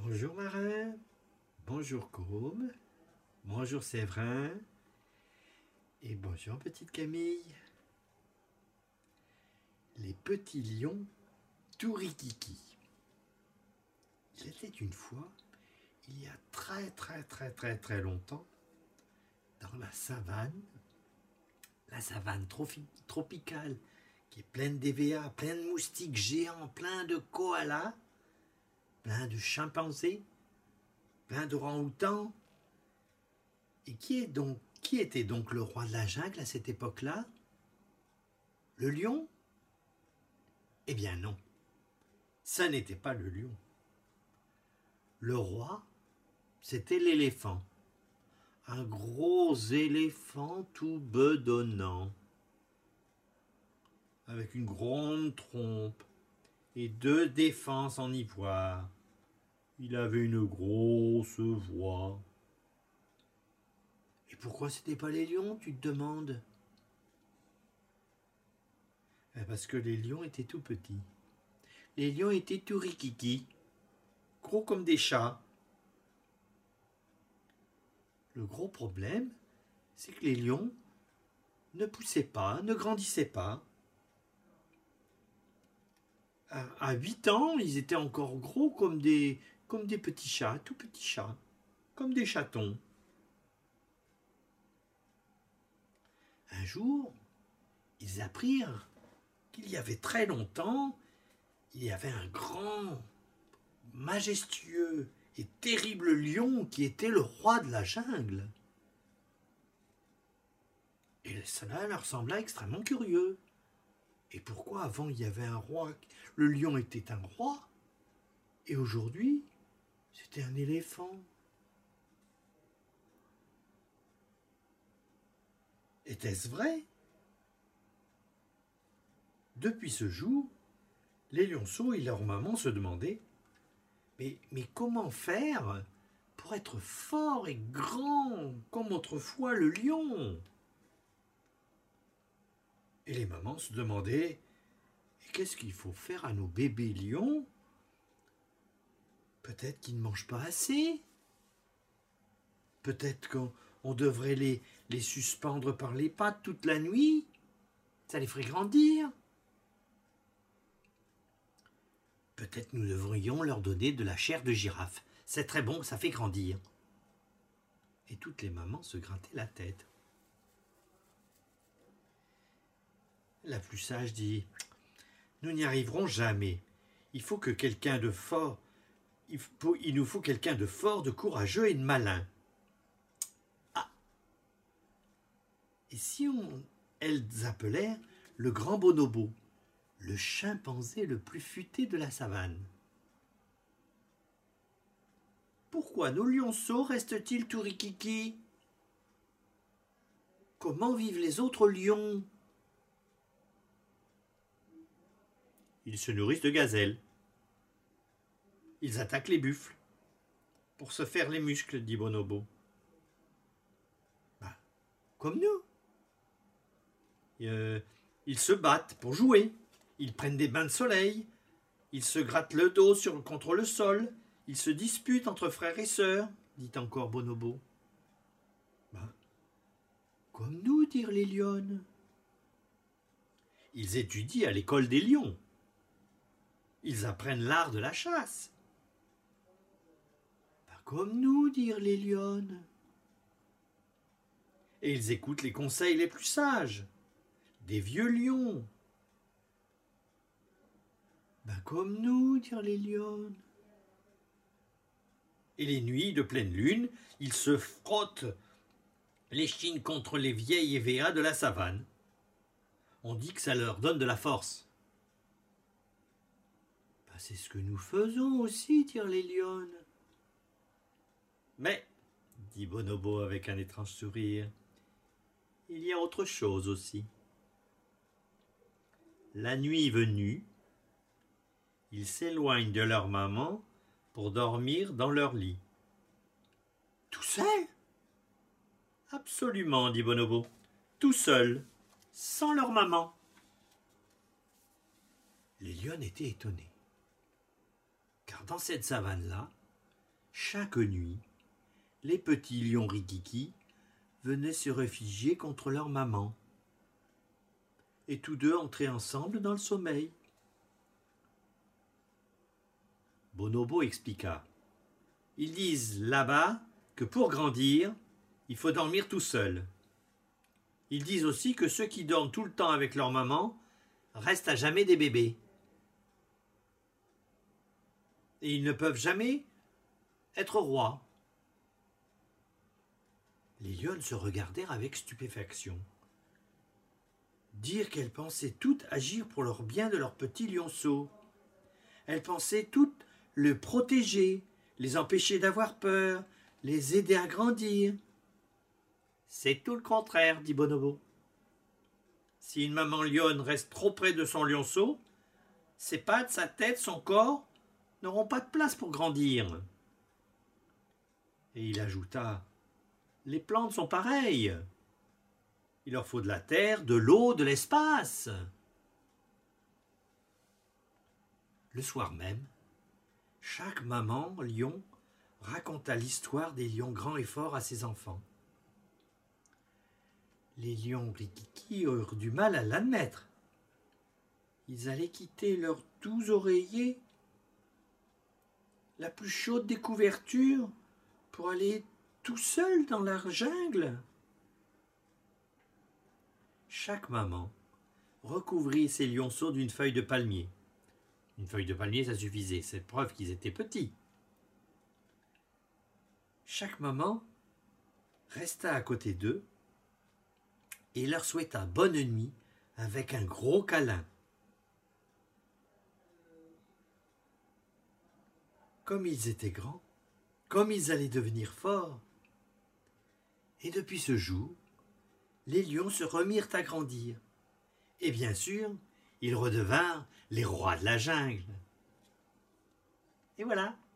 Bonjour Marin, bonjour Côme, bonjour Séverin et bonjour petite Camille. Les petits lions Tourikiki. Il était une fois, il y a très longtemps, dans la savane tropicale qui est pleine d'EVA, pleine de moustiques géants, plein de koalas, plein de chimpanzés, plein d'orangs-outans. Et qui était donc le roi de la jungle à cette époque-là? Le lion? Eh bien non, ça n'était pas le lion. Le roi, c'était l'éléphant. Un gros éléphant tout bedonnant, avec une grande trompe et 2 défenses en ivoire. Il avait une grosse voix. Et pourquoi c'était pas les lions, tu te demandes? Parce que les lions étaient tout petits. Les lions étaient tout rikiki, gros comme des chats. Le gros problème, c'est que les lions ne poussaient pas, ne grandissaient pas. À 8 ans, ils étaient encore gros comme des petits chats, tout petits chats, comme des chatons. Un jour, ils apprirent qu'il y avait très longtemps, il y avait un grand, majestueux et terrible lion qui était le roi de la jungle. Et cela leur sembla extrêmement curieux. Et pourquoi avant il y avait un roi, le lion était un roi, et aujourd'hui c'était un éléphant? Était-ce vrai? Depuis ce jour, les lionceaux et leur maman se demandaient mais comment faire pour être fort et grand comme autrefois le lion? Et les mamans se demandaient qu'est-ce qu'il faut faire à nos bébés lions? Peut-être qu'ils ne mangent pas assez. Peut-être qu'on devrait les suspendre par les pattes toute la nuit. Ça les ferait grandir. Peut-être nous devrions leur donner de la chair de girafe. C'est très bon, ça fait grandir. Et toutes les mamans se grattaient la tête. La plus sage dit « Nous n'y arriverons jamais. Il faut que quelqu'un de fort, il nous faut quelqu'un de fort, de courageux et de malin. » Ah! Et si elles appelèrent le grand bonobo, le chimpanzé le plus futé de la savane? Pourquoi nos lionceaux restent-ils tout rikiki? Comment vivent les autres lions? Ils se nourrissent de gazelles. Ils attaquent les buffles pour se faire les muscles, dit Bonobo. Comme nous. Ils se battent pour jouer. Ils prennent des bains de soleil. Ils se grattent le dos contre le sol. Ils se disputent entre frères et sœurs, dit encore Bonobo. Comme nous, dirent les lionnes. Ils étudient à l'école des lions. Ils apprennent l'art de la chasse. Comme nous, dirent les lionnes. Et ils écoutent les conseils les plus sages des vieux lions. Comme nous, dirent les lionnes. Et les nuits de pleine lune, ils se frottent l'échine contre les vieilles EVA de la savane. On dit que ça leur donne de la force. C'est ce que nous faisons aussi, dirent les lionnes. Mais, dit Bonobo avec un étrange sourire, il y a autre chose aussi. La nuit venue, ils s'éloignent de leur maman pour dormir dans leur lit. Tout seul? Absolument, dit Bonobo. Tout seul, sans leur maman. Les lionnes étaient étonnés. Car dans cette savane-là, Chaque nuit, les petits lions Rikiki venaient se réfugier contre leur maman. Et tous deux entraient ensemble dans le sommeil. Bonobo expliqua. Ils disent là-bas que pour grandir, il faut dormir tout seul. Ils disent aussi que ceux qui dorment tout le temps avec leur maman restent à jamais des bébés. Et ils ne peuvent jamais être rois. Les lionnes se regardèrent avec stupéfaction. Dire qu'elles pensaient toutes agir pour leur bien de leur petit lionceau. Elles pensaient toutes le protéger, les empêcher d'avoir peur, les aider à grandir. C'est tout le contraire, dit Bonobo. Si une maman lionne reste trop près de son lionceau, ses pattes, sa tête, son corps n'auront pas de place pour grandir. Et il ajouta, les plantes sont pareilles. Il leur faut de la terre, de l'eau, de l'espace. Le soir même, chaque maman lion raconta l'histoire des lions grands et forts à ses enfants. Les lions Rikiki eurent du mal à l'admettre. Ils allaient quitter leurs doux oreillers, la plus chaude des couvertures, pour aller tout seuls dans la jungle. Chaque maman recouvrit ses lionceaux d'une feuille de palmier. Une feuille de palmier, ça suffisait, c'est preuve qu'ils étaient petits. Chaque maman resta à côté d'eux et leur souhaita bonne nuit avec un gros câlin. Comme ils étaient grands, comme ils allaient devenir forts. Et depuis ce jour, les lions se remirent à grandir. Et bien sûr, ils redevinrent les rois de la jungle. Et voilà.